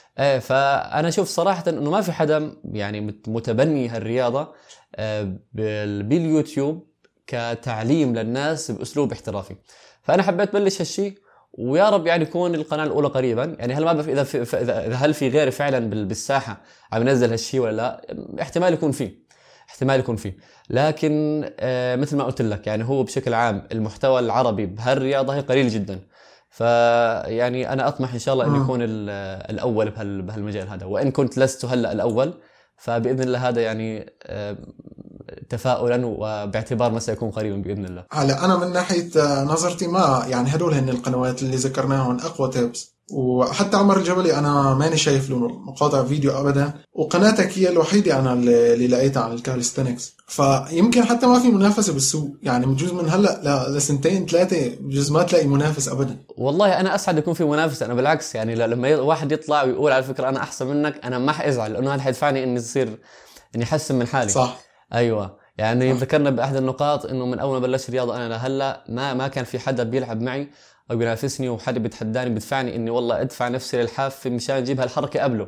فأنا أشوف صراحة إنه ما في حدا يعني متبني هالرياضة باليوتيوب كتعليم للناس بأسلوب احترافي. فأنا حبيت بلش هالشي، ويا رب يعني يكون القناة الأولى قريبا. يعني هل ما بعرف إذا هل في غير فعلا بالساحة عم ينزل هالشي ولا لا. احتمال يكون فيه، لكن مثل ما قلت لك يعني هو بشكل عام المحتوى العربي بهالرياضة هي قليل جدا. فيعني أنا أطمح إن شاء الله أن يكون الأول بهالمجال هذا، وإن كنت لست هلأ الأول فبإذن الله هذا يعني تفاؤلا، وباعتبار ما سيكون قريبا بإذن الله. هلا أنا من ناحية نظرتي ما يعني هدول هن القنوات اللي ذكرناهم، أقوى تيبس، وحتى عمر الجبلي أنا ماني شايف له مقاطع فيديو أبدا، وقناتك هي الوحيدة أنا اللي لقيتها عن الكاليستانكس. فيمكن حتى ما في منافسة بالسوق، يعني بجوز من هلأ لسنتين 3 بجوز ما تلاقي منافس أبدا. والله أنا أسعد يكون في منافسة. أنا بالعكس يعني لما واحد يطلع ويقول على فكرة أنا أحسن منك، أنا ما حأزعل، لأنه هذا حيدفعني إني أحسن من حالي. صح. أيوة. يعني ذكرنا بأحد النقاط إنه من أول ما بلش رياضة أنا لهلا ما كان في حدا بيلعب معي أو بينافسني، وحدا بيتحداني بيدفعني إني والله أدفع نفسي للحافة مشان أجيب هالحركة قبله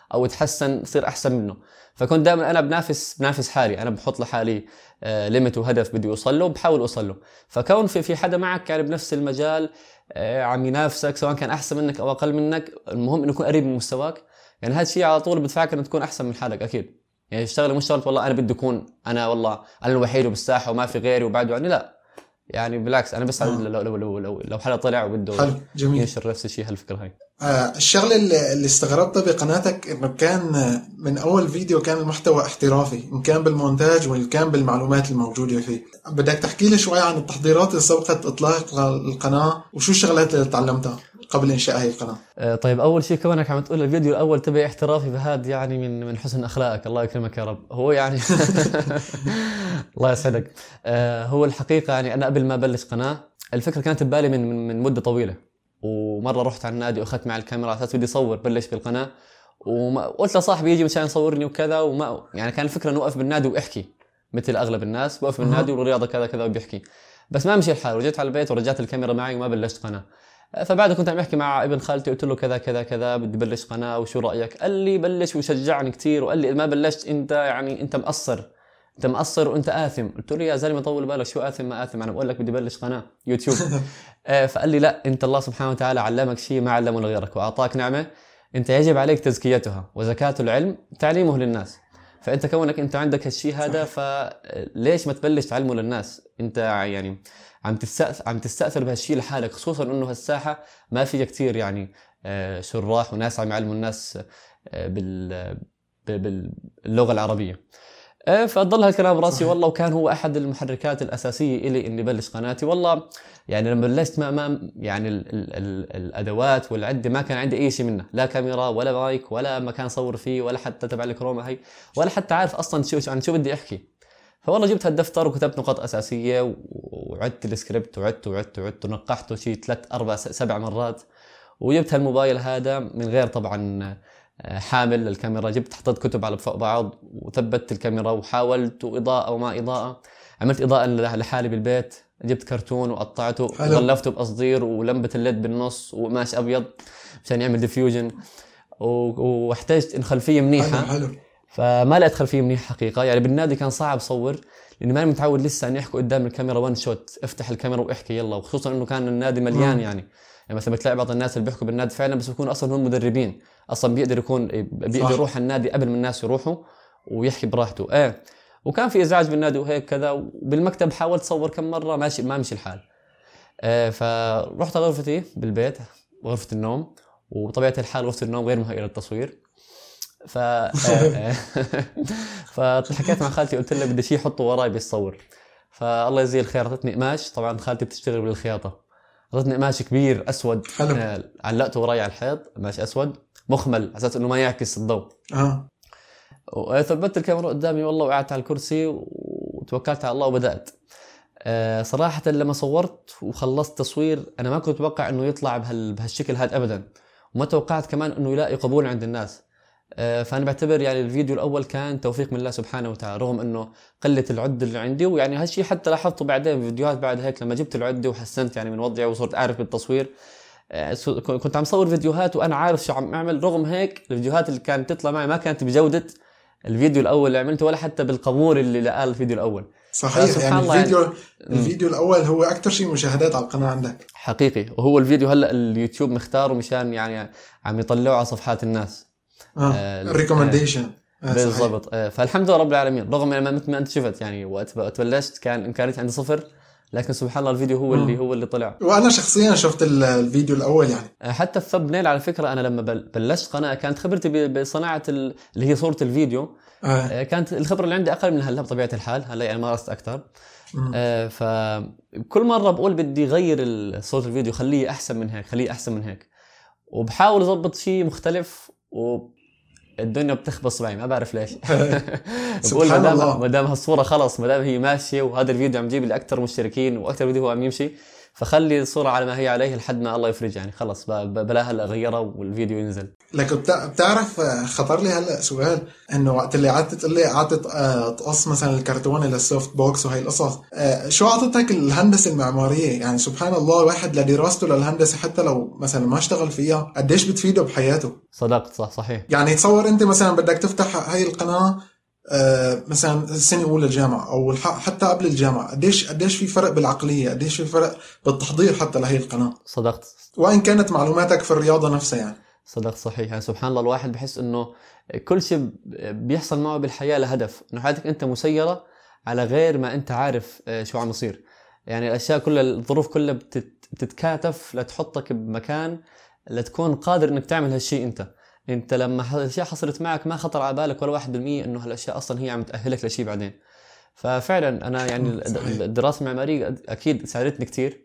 او يتحسن يصير احسن منه. فكنت دائما انا بنافس حالي، انا بحط لحالي ليميت وهدف بدي اوصل له وبحاول اوصل له. فكون في حدا معك يعني بنفس المجال عم ينافسك سواء كان احسن منك او اقل منك، المهم انه يكون قريب من مستواك. يعني هذا الشيء على طول بدفعك انك تكون احسن من حالك اكيد. يعني اشتغل مش شغلت والله انا بدي اكون انا والله انا الوحيد بالساحه وما في غيري وبعده عني، لا يعني بالعكس انا بس لو حدا طلع وبده حلو جميل. ينشر نفس الشيء هالفكره هاي. الشغله اللي استغربتها بقناتك انه كان من اول فيديو كان المحتوى احترافي، ان كان بالمونتاج وان كان بالمعلومات الموجوده فيه. بدك تحكي لي شوي عن التحضيرات اللي سبقت اطلاق القناه وشو الشغلات اللي تعلمتها قبل انشاء هاي القناه؟ طيب اول شيء كونك عم تقول الفيديو الاول تبع احترافي، فهذا يعني من حسن اخلاقك، الله يكرمك يا رب. هو يعني الله يسعدك. هو الحقيقه يعني انا قبل ما ابلش قناه الفكره كانت ببالي من مده طويله، ومره رحت على النادي واخذت معي الكاميرا على اساس بدي اصور بلش بالقناه، وقلت لصاحبي يجي مشان يصورني وكذا، وما يعني كان الفكره انه اوقف بالنادي واحكي مثل اغلب الناس، بوقف بالنادي والرياضه كذا كذا وبيحكي. بس ما مشي الحال، رجعت على البيت ورجعت الكاميرا معي وما بلشت قناه. فبعد كنت عم احكي مع ابن خالتي، قلت له كذا كذا كذا بدي بلش قناه وشو رايك؟ قال لي بلش وشجعني كثير، وقال لي ما بلشت انت يعني انت مقصر وانت آثم. قلت له يا زلمه طول بالك، شو آثم ما آثم، انا بقول لك بدي بلش قناه يوتيوب. فقال لي لا، انت الله سبحانه وتعالى علمك شيء ما علمه لغيرك، واعطاك نعمه انت يجب عليك تزكيتها، وزكاة العلم تعليمه للناس. فانت كونك انت عندك هالشيء هذا، فليش ما تبلش تعلمه للناس؟ انت يعني عم تستأثر بهالشيء لحالك، خصوصا انه هالساحه ما فيها كثير يعني شراح وناس عم يعلموا الناس باللغه العربيه. فضل هالكلام براسي والله، وكان هو احد المحركات الاساسيه الي اني بلش قناتي. والله يعني لما بلشت ما يعني الادوات والعده ما كان عندي اي شيء منها، لا كاميرا ولا مايك ولا مكان اصور فيه ولا حتى تبع الكروما هي، ولا حتى عارف اصلا شو بدي احكي. فوالله جبت هالدفتر وكتبت نقاط اساسيه وعدت السكريبت وعدت ونقحته شيء 3 4 7 مرات، وجبت هالموبايل هذا من غير طبعا حامل للكاميرا، جبت حطيت كتب على فوق بعض وثبت الكاميرا، وحاولت إضاءة وما إضاءة، عملت إضاءة لحالي بالبيت، جبت كرتون وقطعته وغلفته بقصدير ولمبة الليد بالنص وقماش أبيض عشان يعمل ديفيوجن، واحتجت إن خلفية منيحة. حلو. فما لقيت خلفية منيحة حقيقة، يعني بالنادي كان صعب صور لأني ماني متعود لسه أني أحكي قدام الكاميرا وان شوت، افتح الكاميرا واحكي يلا، وخصوصا إنه كان النادي مليان يعني مثلا بتلاقي بعض الناس اللي بيحكوا بالنادي فعلا بس بيكونوا اصلا هم مدربين، اصلا بيقدر يروح النادي قبل ما الناس يروحوا ويحكي براحته. وكان في ازعاج بالنادي وهيك كذا، وبالمكتب حاولت اصور كم مره ما مشي الحال. فرحت على غرفتي بالبيت، غرفه النوم، وطبيعه الحال غرفه النوم غير مهيئه للتصوير. فحكيت مع خالتي قلت لها بدي شيء احطه وراي بيصور. فالله يجزيه الخير اعطتني قماش، طبعا خالتي بتشتغل بالخياطه، اعطتني قماش كبير اسود علقته وراي على الحيط، قماش اسود مخمل على اساس انه ما يعكس الضوء. وثبت الكاميرا قدامي والله، وقعدت على الكرسي وتوكلت على الله وبدات. صراحه لما صورت وخلصت تصوير انا ما كنت اتوقع انه يطلع بهالشكل هذا ابدا، وما توقعت كمان انه يلاقي قبول عند الناس. فأنا بعتبر يعني الفيديو الأول كان توفيق من الله سبحانه وتعالى، رغم أنه قلة العدة اللي عندي، ويعني هالشي حتى لاحظته بعدين فيديوهات بعد هيك لما جبت العدة وحسنت يعني من وضعي وصرت أعرف بالتصوير. كنت عم صور فيديوهات وأنا عارف شو عم أعمل، رغم هيك الفيديوهات اللي كانت تطلع معي ما كانت بجودة الفيديو الأول اللي عملته، ولا حتى بالقبول اللي لقاه الفيديو الأول. صحيح، يعني الفيديو الأول هو أكتر شيء مشاهدات على القناة عندك حقيقي، وهو الفيديو هلا اليوتيوب مختاره مشان يعني عم يطلعوا على صفحات الناس الريكومنديشن بالضبط. فالحمد لله رب العالمين، رغم ما مثل ما انت شفت يعني وقت بلشت كان امكانياتي عندي صفر، لكن سبحان الله الفيديو هو اللي طلع. وانا شخصيا شفت الفيديو الاول يعني حتى الثمبنيل على فكره، انا لما بلشت قناه كانت خبرتي بصناعه اللي هي صوره الفيديو كانت الخبره اللي عندي اقل من هلا بطبيعه الحال، هلا يعني مارست اكثر. فكل مره بقول بدي غير صوره الفيديو، خليه احسن من هيك، وبحاول اضبط شيء مختلف، الدنيا بتخبص معي ما بعرف ليش. بقول ما دام هالصوره خلص، ما دام هي ماشيه وهذا الفيديو عم جيب لي اكثر مشتركين واكثر فيديو هو عم يمشي، فخلي الصورة على ما هي عليه لحد ما الله يفرج، يعني خلص بلا هلا غيرها والفيديو ينزل. لك بتعرف خطر لي هلا سؤال، انه وقت اللي قعدت تقول لي قعدت تقص مثلا الكرتونه للسوفت بوكس وهي القصص، شو عطتك الهندسه المعماريه؟ يعني سبحان الله الواحد لدراسته للهندسه حتى لو مثلا ما اشتغل فيها قديش بتفيده بحياته. صدقت، صحيح. يعني تصور انت مثلا بدك تفتح هاي القناه مثلا السنه الاولى الجامعه او حتى قبل الجامعه، قديش في فرق بالعقليه، قديش في فرق بالتحضير حتى لهي القناه. صدقت. وان كانت معلوماتك في الرياضه نفسها يعني. صدق، صحيح. يعني سبحان الله الواحد بحس انه كل شيء بيحصل معه بالحياة لهدف، انه حياتك انت مسيرة على غير ما انت عارف شو عم يصير. يعني الاشياء كلها، الظروف كلها بتتكاتف لتحطك بمكان لتكون قادر انك تعمل هالشيء. انت لما الاشياء حصلت معك ما خطر على بالك ولا 1% انه هالاشياء اصلا هي عم تأهلك لشيء بعدين. ففعلا انا يعني الدراسة المعمارية اكيد ساعدتني كتير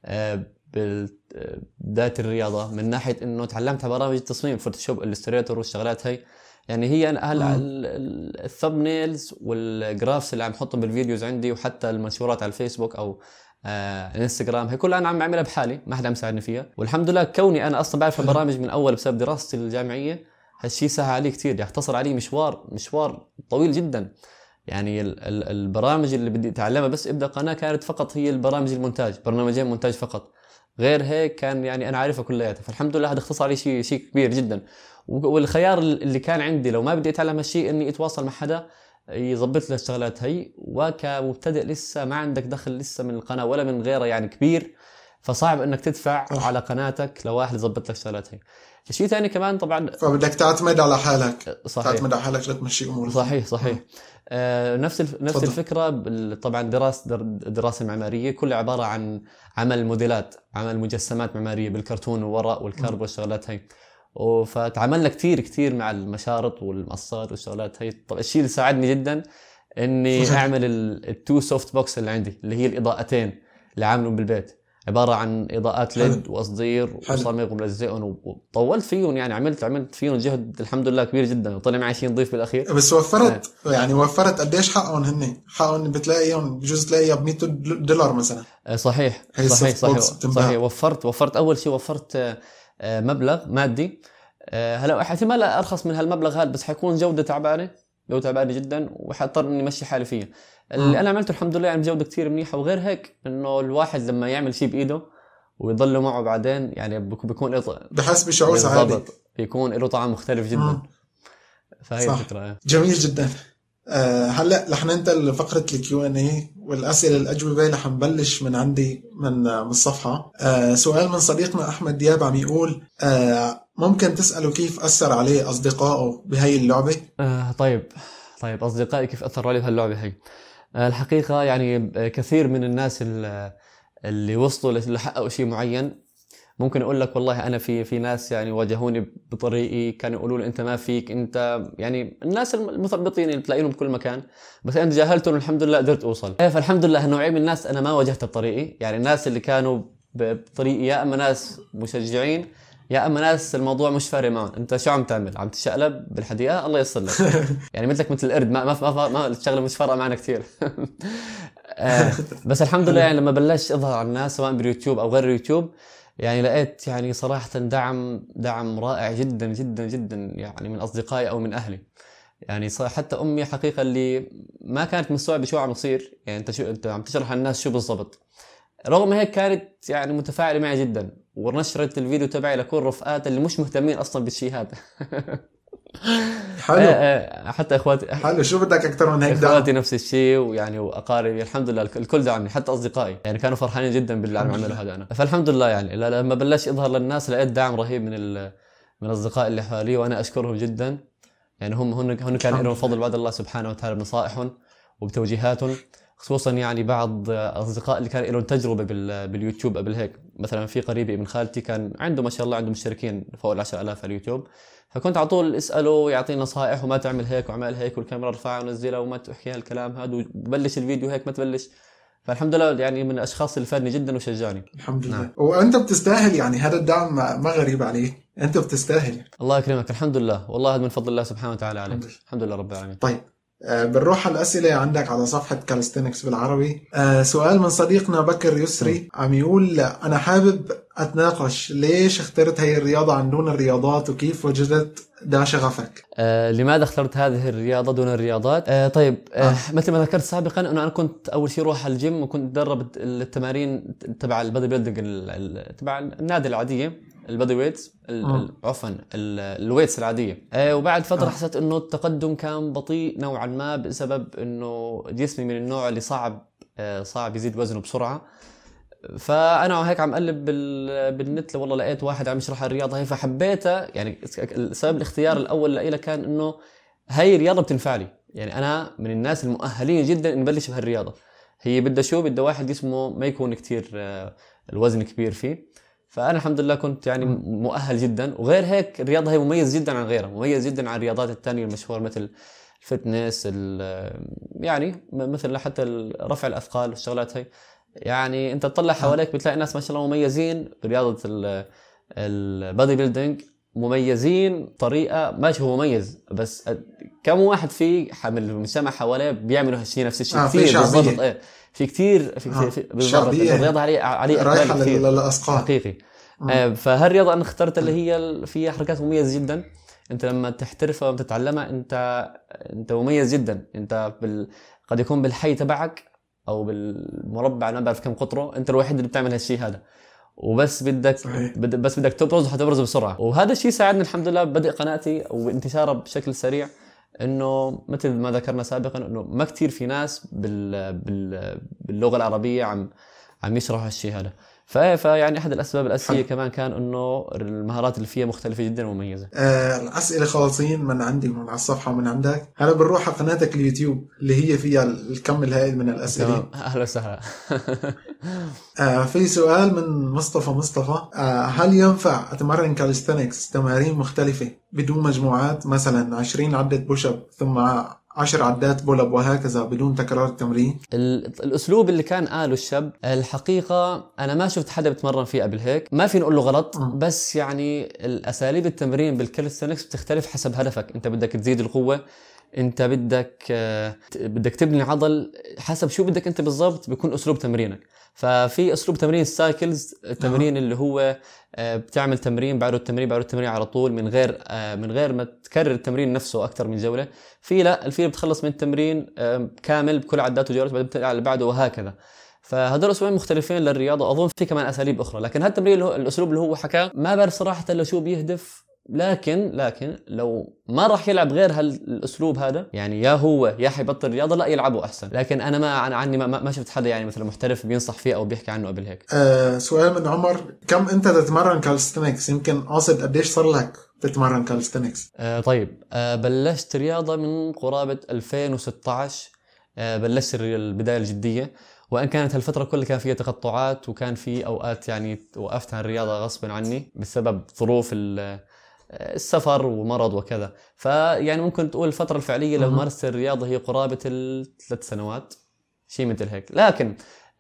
بداية الرياضة، من ناحية انه تعلمت على برامج التصميم، فوتوشوب، الستريتور والشغلات هي. يعني هي هلا الثمبنيلز والجرافس اللي عم حطهم بالفيديوز عندي، وحتى المنشورات على الفيسبوك او انستغرام، هي كلها انا عم بعملها بحالي، ما حدا عم يساعدني فيها. والحمد لله كوني انا اصلا بعرف البرامج من اول بسبب دراستي الجامعية، هالشيء سهل علي كتير، يختصر علي مشوار طويل جدا. يعني البرامج اللي بدي اتعلمها بس ابدا قناه كانت فقط هي البرامج المونتاج، برنامجين مونتاج فقط. غير هيك كان يعني انا عارفها كلياتها. فالحمد لله هذا اختصر علي شيء كبير جدا. والخيار اللي كان عندي لو ما بدي اتعلم هالشيء اني اتواصل مع حدا يضبط لي الشغلات هي. وكمبتدئ لسه ما عندك دخل لسه من القناه ولا من غيرها يعني كبير، فصعب انك تدفع على قناتك لواحد يضبط لك الشغلات هي. شيء ثاني كمان طبعا فبدك تعتمد على حالك. صحيح. تعتمد على حالك لتمشي امورك. صحيح. نفس الفكرة. طبعا دراسة المعمارية كلها عبارة عن عمل موديلات، عمل مجسمات معمارية بالكرتون والورق والكرب والشغلات هاي. فتعاملنا كتير مع المشارط والمقصات والشغلات هاي. طبعا الشيء اللي ساعدني جدا اني اعمل التو سوفت بوكس اللي عندي، اللي هي الاضاءتين اللي عاملهم بالبيت، عبارة عن إضاءات ليد وأصدير وصمغ وملزقهم، وطولت فيهم. يعني عملت فيهم جهد الحمد لله كبير جدا، وطلع معي شيء نظيف بالأخير. بس وفرت يعني وفرت قديش حقهم بتلاقيهم بجوز تلاقيها $100 مثلا. صحيح. وفرت أول شيء، وفرت مبلغ مادي. هلا احتمال أرخص من هالمبلغ هذا، بس حيكون جودة تعبانة جدا، وحضطر إني مشي حالي فيها. اللي أنا عملته الحمد لله يعني بجودة كتير منيحة. وغير هيك إنه الواحد لما يعمل شيء بإيده ويضل معه بعدين يعني بيكون بحس بشعور سعادة، بيكون له طعم مختلف جدا. فهي الفكرة. جميل جدا. هلا رح ننتقل لفقرة الكيو&اي والأسئلة الأجوبة. رح نبلش من عندي من الصفحة. سؤال من صديقنا أحمد دياب عم يقول ممكن تسأله كيف أثر عليه أصدقائه بهاي اللعبة؟ طيب أصدقائي كيف أثر عليه بهاللعبة هاي؟ الحقيقة يعني كثير من الناس اللي وصلوا لحققوا شيء معين، ممكن أقول لك والله أنا في ناس يعني واجهوني بطريقي، كانوا يقولوا لي أنت ما فيك، أنت يعني الناس المثبطين اللي بتلاقيهم بكل مكان، بس أنا تجاهلتهم الحمد لله قدرت أوصل. فالحمد لله هالنوعية من الناس أنا ما واجهتها بطريقي. يعني الناس اللي كانوا بطريقي يا أما ناس مشجعين يا أما ناس الموضوع مش فارق معهم، أنت شو عم تعمل؟ عم تشقلب بالحديقة، الله يصل لك. يعني مثل القرد، ما الشغلة مش فارقة معنا كتير. بس الحمد لله يعني لما بلشت أظهر على الناس سواء باليوتيوب أو غير اليوتيوب، يعني لقيت يعني صراحة دعم رائع جدا جدا جدا، يعني من أصدقائي أو من أهلي. يعني حتى أمي حقيقة اللي ما كانت مستوعبة شو عم يصير، يعني أنت عم تشرح للناس شو بالضبط، رغم هيك كانت يعني متفاعلة معي جدا، ونشرت الفيديو تبعي لكل رفقات اللي مش مهتمين أصلا بالشيء هذا. حلو. حتى إخواتي حلو، شو بدك أكتر من هيك؟ إخواتي نفس الشيء، ويعني وأقاربي الحمد لله الكل دعمني، حتى أصدقائي يعني كانوا فرحانين جدا باللي عم أعمله هذا أنا. فالحمد لله يعني لما بلش يظهر للناس لقيت دعم رهيب من الأصدقاء اللي حوالي، وأنا أشكرهم جدا. يعني هم كان لهم فضل بعد الله سبحانه وتعالى بنصائحهم وبتوجيهاتهم، خصوصا يعني بعض أصدقاء اللي كان لهم تجربة باليوتيوب قبل هيك. مثلا في قريبي ابن خالتي كان عنده ما شاء الله عنده مشتركين فوق 10,000 على اليوتيوب، فكنت على طول اساله ويعطيني نصائح، وما تعمل هيك وعمل هيك، والكاميرا ارفعها ونزلها، وما تحكي هالكلام هذا، وبلش الفيديو هيك ما تبلش. فالحمد لله يعني من الاشخاص اللي فادني جدا وشجعني. الحمد لله. نعم. وانت بتستاهل، يعني هذا الدعم ما غريب عليك، انت بتستاهل. الله يكرمك. الحمد لله والله هذا من فضل الله سبحانه وتعالى عليك. الحمد لله رب العالمين. طيب بنروح على الأسئلة عندك على صفحة كالستينكس بالعربي. سؤال من صديقنا بكر يسري عم يقول أنا حابب أتناقش ليش اخترت هاي الرياضة عن دون الرياضات وكيف وجدت ده شغفك؟ لماذا اخترت هذه الرياضة دون الرياضات؟ طيب مثل ما ذكرت سابقا أنه أنا كنت أول شيء روح على الجيم وكنت أدرب التمارين تبع البادي بيلدينج تبع النادي العادية البادي ويتس عفوا الويتس العادية. وبعد فترة حسيت أنه التقدم كان بطيء نوعا ما بسبب أنه جسمي من النوع اللي صعب يزيد وزنه بسرعة. فانا هيك عم اقلب بالنت والله لقيت واحد عم يشرح الرياضه هي فحبيتها. يعني سبب الاختيار الاول لي كان انه هاي الرياضه بتنفع يعني انا من الناس المؤهلين جدا ان نبلش بهالرياضه. هي بدها واحد جسمه ما يكون كتير الوزن كبير فيه. فانا الحمد لله كنت يعني مؤهل جدا. وغير هيك الرياضه هي مميز جدا عن غيرها، مميز جدا عن الرياضات الثانيه المشهوره مثل الفتنس يعني مثل حتى رفع الاثقال والشغلات هي. يعني انت تطلع حواليك بتلاقي ناس ما شاء الله مميزين برياضة البادي بيلدينج، مميزين طريقة ماشي هو مميز، بس كم واحد فيه من المجتمع حواليه بيعملوا هالشيء نفس الشيء كثير بالضبط. في كثير في بالضبط الرياضة عليه رايحة للأسقاط حقيقي. فهالرياضة أنا اخترت اللي هي فيها حركات مميزة جدا. انت لما تحترفها وتتعلمها انت مميز جدا. انت قد يكون بالحي تبعك او بالمربع انا بعرف كم قطره انت الوحيد اللي بتعمل هالشيء هذا، وبس بدك تبرز وحتبرز بسرعه. وهذا الشيء ساعدني الحمد لله ببدء قناتي وانتشارها بشكل سريع. انه مثل ما ذكرنا سابقا انه ما كتير في ناس باللغه العربيه عم يشرحوا هالشيء هذا. فيعني احد الاسباب الاساسيه كمان كان انه المهارات اللي فيها مختلفه جدا ومميزه. الاسئله خالصين من عندي من على الصفحه ومن عندك. هلا بنروح على قناتك اليوتيوب اللي هي فيها الكم الهائل من الاسئله. تمام، اهلا وسهلا. في سؤال من مصطفى هل ينفع اتمرن كاليستانكس تمارين مختلفه بدون مجموعات، مثلا 20 عده بوش اب ثم 10 عدات بول اب وهكذا بدون تكرار التمرين؟ الاسلوب اللي كان قاله الشاب الحقيقه انا ما شفت حدا بتمرن فيه قبل هيك. ما في نقول له غلط، بس يعني الاساليب التمرين بالكاليستانكس بتختلف حسب هدفك. انت بدك تزيد القوه، انت بدك تبني عضل، حسب شو بدك انت بالضبط بيكون اسلوب تمرينك. ففي اسلوب تمرين السايكلز، التمرين اللي هو بتعمل تمرين بعد التمرين على طول من غير ما تكرر التمرين نفسه اكثر من جوله. في بتخلص من التمرين كامل بكل عدات وجولات بعدين بتنقل على بعده وهكذا. فهذول اسلوبين مختلفين للرياضه. اظن في كمان اساليب اخرى، لكن هذا التمرين الاسلوب اللي هو حكاه ما بعرف صراحه لشو بيهدف. لكن لو ما راح يلعب غير هالاسلوب هذا، يعني يا هو يا حيبطل رياضه لا يلعبه احسن. لكن انا عني ما شفت حدا يعني مثلا محترف بينصح فيه او بيحكي عنه قبل هيك. سؤال من عمر، كم انت تتمرن كالستنكس؟ يمكن قاصد قديش صار لك تتمرن كالستنكس؟ طيب بلشت رياضه من قرابه 2016. بلشت البدايه الجديه، وان كانت هالفتره كلها كان فيها تقطعات، وكان في اوقات يعني وقفت عن الرياضه غصبا عني بسبب ظروف السفر ومرض وكذا. فيعني ممكن تقول الفترة الفعلية لو مارست الرياضة هي قرابة 3 سنوات شيء مثل هيك. لكن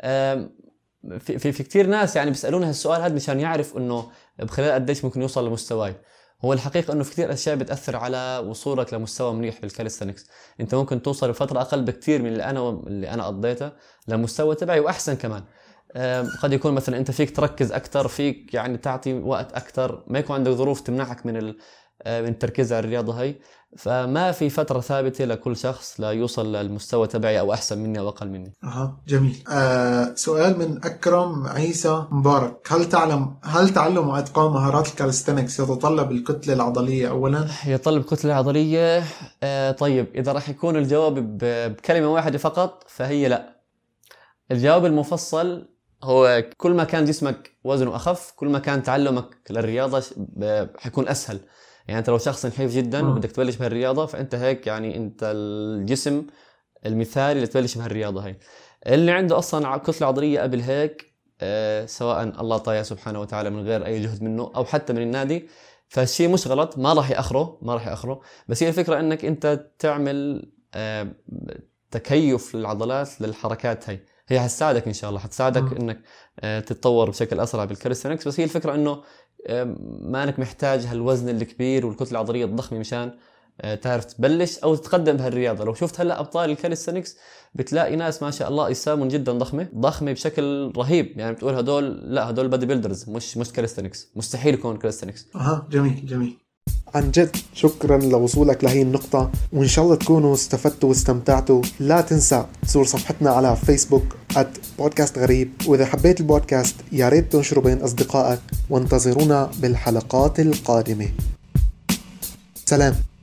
في كتير ناس يعني بيسألون هالسؤال هذا مشان يعرف انه بخلال قديش ممكن يوصل لمستواي. هو الحقيقة انه في كتير اشياء بتأثر على وصولك لمستوى منيح بالكاليستانكس. انت ممكن توصل بفترة اقل بكتير من اللي انا قضيته لمستوى تبعي واحسن كمان. قد يكون مثلا انت فيك تركز اكثر، فيك يعني تعطي وقت اكثر، ما يكون عندك ظروف تمنعك من التركيز على الرياضه هي. فما في فتره ثابته لكل شخص لا يوصل للمستوى تبعي او احسن مني او اقل مني. جميل. سؤال من اكرم عيسى مبارك، هل تعلم واتقان مهارات الكاليستانكس يتطلب الكتله العضليه اولا؟ يتطلب كتله عضليه. طيب اذا راح يكون الجواب بكلمه واحده فقط فهي لا. الجواب المفصل هو كل ما كان جسمك وزنه أخف كل ما كان تعلمك للرياضة حيكون أسهل. يعني أنت لو شخص نحيف جدا وبدك تبلش بهالرياضة فأنت هيك يعني أنت الجسم المثالي اللي تبلش بهالرياضة هاي. اللي عنده أصلا كتلة عضلية قبل هيك سواء الله طايا سبحانه وتعالى من غير أي جهد منه أو حتى من النادي، فالشيء مش غلط، ما راح يأخره. بس هي الفكرة أنك أنت تعمل تكيف للعضلات للحركات هي هتساعدك ان شاء الله، هتساعدك انك تتطور بشكل اسرع بالكاليستانكس. بس هي الفكره انه ما انك محتاج هالوزن الكبير والكتله العضليه الضخمه مشان تعرف تبلش أو تتقدم بهالرياضة. لو شفت هلأ أبطال الكاليستانكس بتلاقي ناس ما شاء الله أجسامهم جدا ضخمة بشكل رهيب، يعني بتقول هدول بادي بيلدرز مش كاليستانكس، مستحيل يكون كاليستانكس. جميل. عن جد شكرا لوصولك لهي النقطة، وإن شاء الله تكونوا استفدتوا واستمتعتوا. لا تنسى تزور صفحتنا على فيسبوك @بودكاست غريب، وإذا حبيت البودكاست يا ريت تنشره بين أصدقائك، وانتظرونا بالحلقات القادمة. سلام.